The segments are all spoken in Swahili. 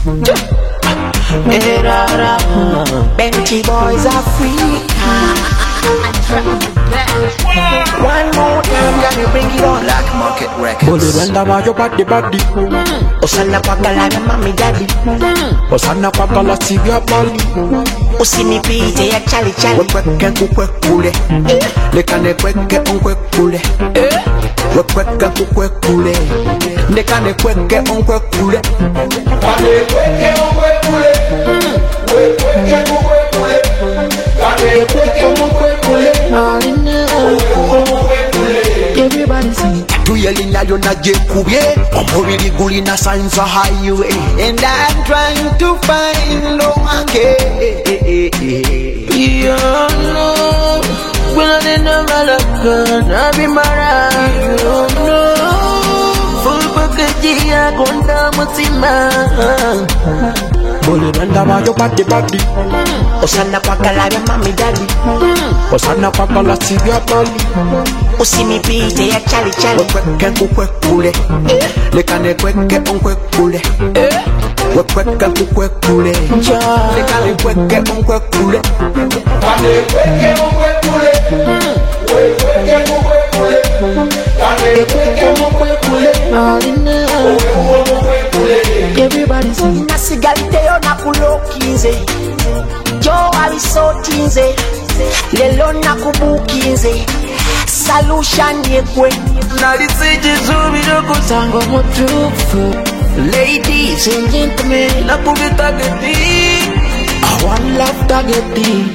Benty Boys Africa. One more time, can you bring it on? Black Market Records. Bully renda mayo body body. Osana pakala na mami daddy. Osana pakala sivya bali. Usinipite ya chali chali. Wekweke kukwe kule. Lekane kweke onkwe kule. Wekweke kukwe kule. Lekane kweke onkwe kule. Kane kweke onkwe kule. Wekweke kukwe kule. Kane kweke onkwe kule. Everybody sing. Tuyelina yona jekubye. Omubiri guli na signs of highway. And I'm trying to find no market. You know, when I didn't know my luck, I be married. You know, full package, I go down mutima. Bully renda mayo body body. Osana pakala na mami daddy. Osana pakala sivya bali. Usinipite ya chali chali. Wekweke kukwe kule. Lekane kweke onkwe kule. Wekweke kukwe kule. Lekane kweke onkwe kule. Kane kweke onkwe kule. Wekweke kukwe kule. Kane kweke onkwe kule. Everybody sing. Nasigalite yo nakulokinze. Jo alisotinze. Lelo nakubukinze. Solution yekwe. Nalisije zubiro kutango mutufu. Ladies and gentlemen, nakubita geti. I want love tageti.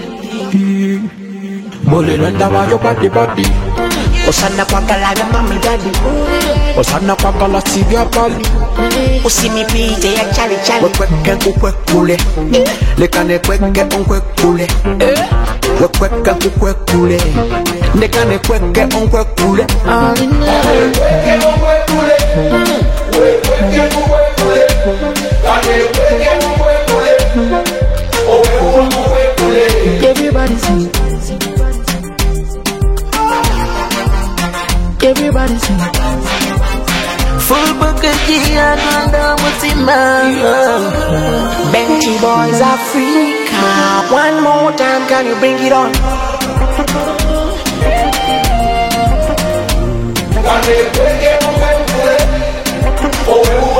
Bully renda mayo body body. Osana pakala na mami daddy. Osana pakala sivya bali. Usinipite ya chali chali. Wekweke kukwe kule. Lekane kweke onkwe kule. Wekweke kukwe kule. Lekane kweke onkwe kule. Wekweke onkwe kule. Wekweke kukwe kule. Kane kweke onkwe kule. Onkwe kule. Everybody sing. Everybody sing. Full package, I go down mutima. Benty Boys Africa. One more time, can you bring it on? Kane kweke onkwe kule.